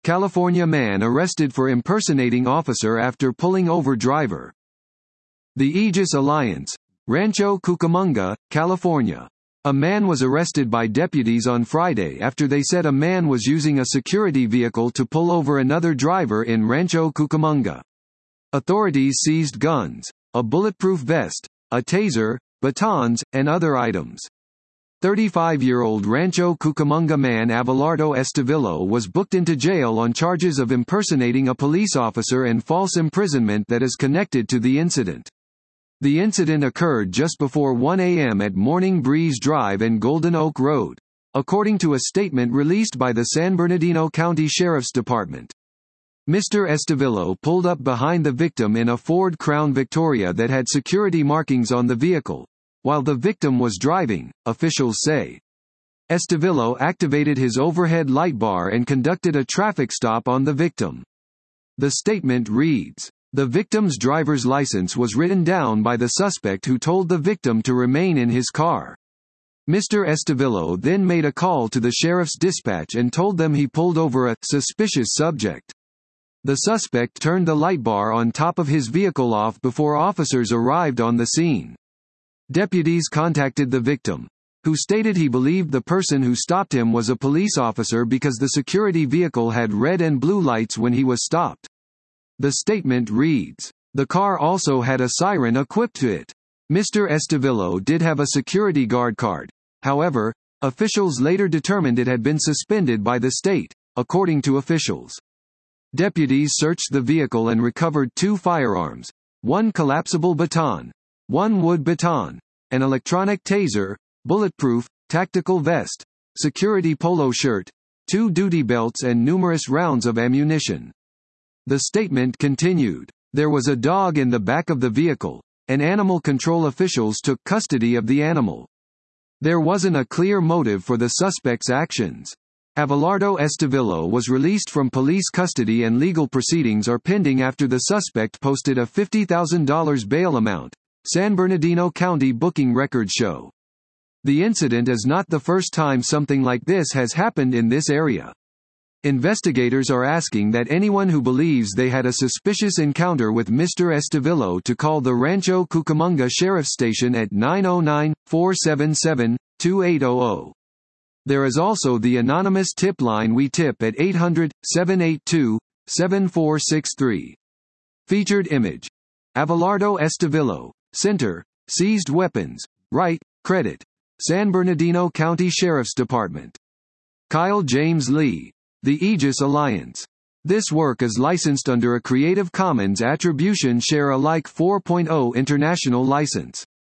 California man arrested for impersonating officer after pulling over driver. The Aegis Alliance, Rancho Cucamonga, California. A man was arrested by deputies on Friday after they said a man was using a security vehicle to pull over another driver in Rancho Cucamonga. Authorities seized guns, a bulletproof vest, a taser, batons, and other items. 35-year-old Rancho Cucamonga man Abelardo Estevillo was booked into jail on charges of impersonating a police officer and false imprisonment that is connected to the incident. The incident occurred just before 1 a.m. at Morning Breeze Drive and Golden Oak Road, according to a statement released by the San Bernardino County Sheriff's Department. Mr. Estevillo pulled up behind the victim in a Ford Crown Victoria that had security markings on the vehicle, while the victim was driving, officials say. Estevillo activated his overhead light bar and conducted a traffic stop on the victim. The statement reads, "The victim's driver's license was written down by the suspect who told the victim to remain in his car." Mr. Estevillo then made a call to the sheriff's dispatch and told them he pulled over a suspicious subject. The suspect turned the light bar on top of his vehicle off before officers arrived on the scene. Deputies contacted the victim, who stated he believed the person who stopped him was a police officer because the security vehicle had red and blue lights when he was stopped. The statement reads, "The car also had a siren equipped to it." Mr. Estevillo did have a security guard card. However, officials later determined it had been suspended by the state, according to officials. Deputies searched the vehicle and recovered 2 firearms, 1 collapsible baton, 1 wood baton, an electronic taser, bulletproof, tactical vest, security polo shirt, 2 duty belts and numerous rounds of ammunition. The statement continued, "There was a dog in the back of the vehicle, and animal control officials took custody of the animal. There wasn't a clear motive for the suspect's actions." Abelardo Estevillo was released from police custody and legal proceedings are pending after the suspect posted a $50,000 bail amount, San Bernardino County booking records show. The incident is not the first time something like this has happened in this area. Investigators are asking that anyone who believes they had a suspicious encounter with Mr. Estevillo to call the Rancho Cucamonga Sheriff's Station at 909-477-2800. There is also the anonymous tip line We Tip at 800-782-7463. Featured image. Abelardo Estevillo, Center, seized weapons, right, credit. San Bernardino County Sheriff's Department. Kyle James Lee. The Aegis Alliance. This work is licensed under a Creative Commons Attribution Share Alike 4.0 international license.